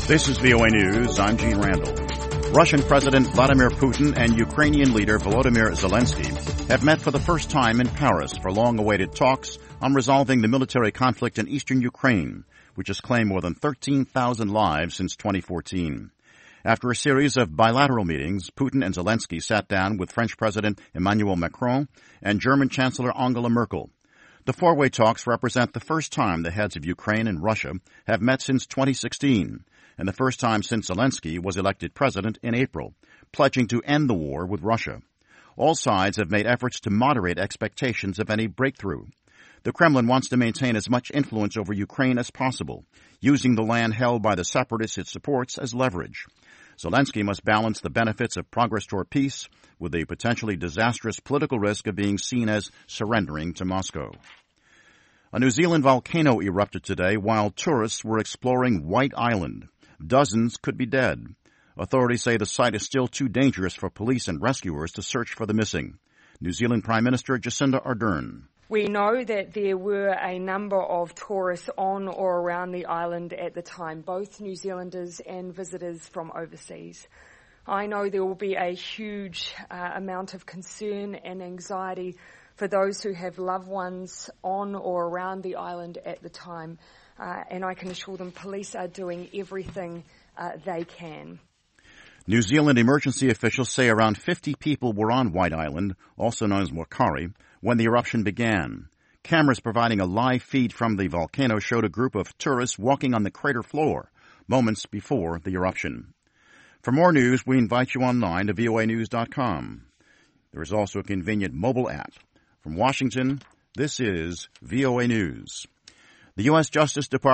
This is VOA News. I'm Gene Randall. Russian President Vladimir Putin and Ukrainian leader Volodymyr Zelensky have met for the first time in Paris for long-awaited talks on resolving the military conflict in eastern Ukraine, which has claimed more than 13,000 lives since 2014. After a series of bilateral meetings, Putin and Zelensky sat down with French President Emmanuel Macron and German Chancellor Angela Merkel. The four-way talks represent the first time the heads of Ukraine and Russia have met since 2016, and the first time since Zelensky was elected president in April, pledging to end the war with Russia. All sides have made efforts to moderate expectations of any breakthrough. The Kremlin wants to maintain as much influence over Ukraine as possible, using the land held by the separatists it supports as leverage. Zelensky must balance the benefits of progress toward peace with the potentially disastrous political risk of being seen as surrendering to Moscow. A New Zealand volcano erupted today while tourists were exploring White Island. Dozens could be dead. Authorities say the site is still too dangerous for police and rescuers to search for the missing. New Zealand Prime Minister Jacinda Ardern. We know that there were a number of tourists on or around the island at the time, both New Zealanders and visitors from overseas. I know there will be a huge amount of concern and anxiety for those who have loved ones on or around the island at the time. And I can assure them police are doing everything they can. New Zealand emergency officials say around 50 people were on White Island, also known as Whakaari, when the eruption began. Cameras providing a live feed from the volcano showed a group of tourists walking on the crater floor moments before the eruption. For more news, we invite you online to voanews.com. There is also a convenient mobile app. From Washington, this is VOA News. The U.S. Justice Department